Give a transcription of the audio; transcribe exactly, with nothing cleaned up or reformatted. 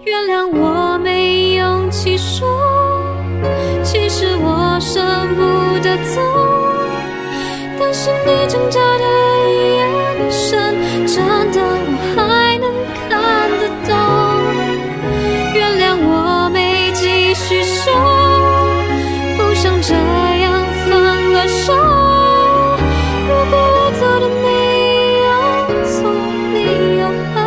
原谅我没勇气说，其实我舍不得走，但是你挣扎的眼神，真的我还能看得懂。原谅我没继续说，不想这样分了手。如果我走的没有错，你又何